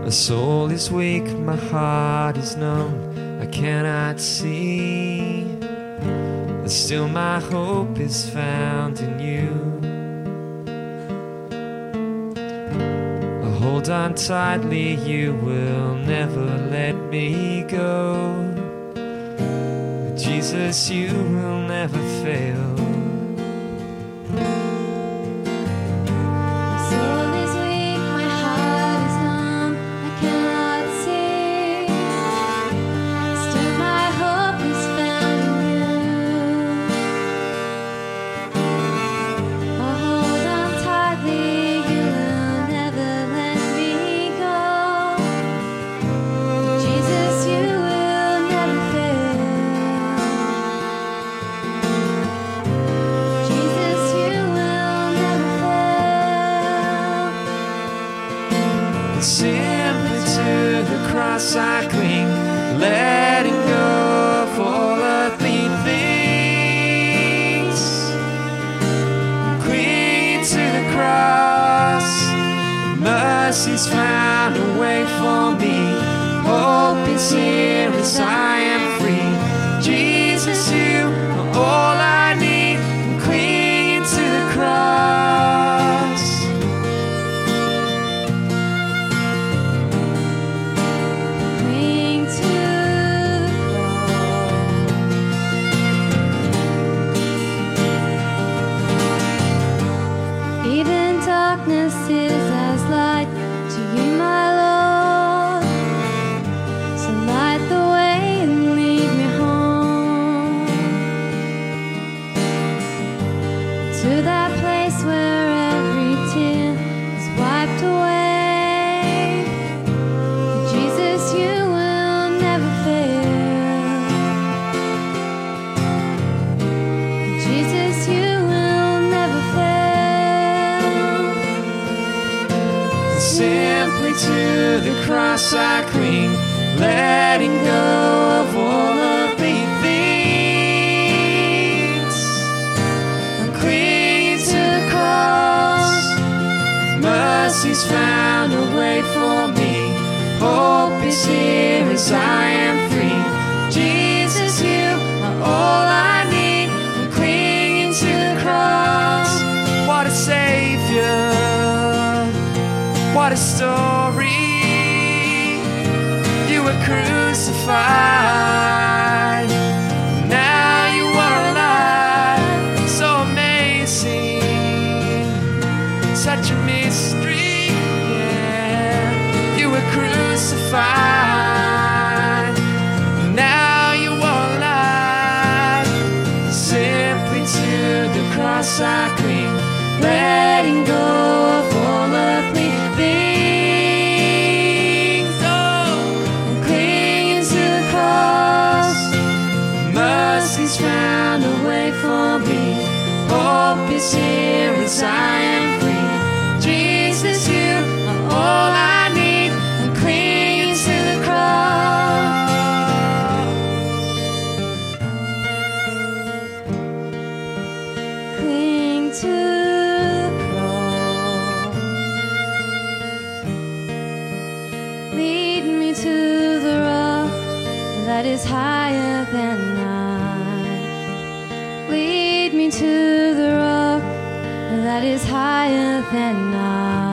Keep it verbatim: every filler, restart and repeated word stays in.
My soul is weak, my heart is numb, I cannot see, but still my hope is found in you. I hold on tightly, you will never let me go. Jesus, you will never fail. Simply to the cross I cling, letting go of all earthly things. Clinging to the cross, mercy's found a way for me. Hope is here as I am free. Jesus, you are all I need. I'm clinging to the cross. Darkness is as light to you, my Lord. So light the way and lead me home to that place where every tear is wiped away. Jesus, you will never fail. Jesus, you will never fail. Simply to the cross I cling, letting go of all earthly things. I'm clinging to the cross, mercy's found a way for me. Hope is here as I am free. Jesus, you are all I need. I'm clinging to the cross. What a Savior, what a story. You were crucified, now you are alive. So amazing, such a mystery, yeah. You were crucified, now you are alive. Simply to the cross I cling, letting go of all earthly things. Oh, I'm clinging to the cross, mercy's found a way for me. Hope is here as I am free. Jesus, you are all I need. I'm clinging to the cross. Cling to to the rock that is higher than I. Lead me to the rock that is higher than I.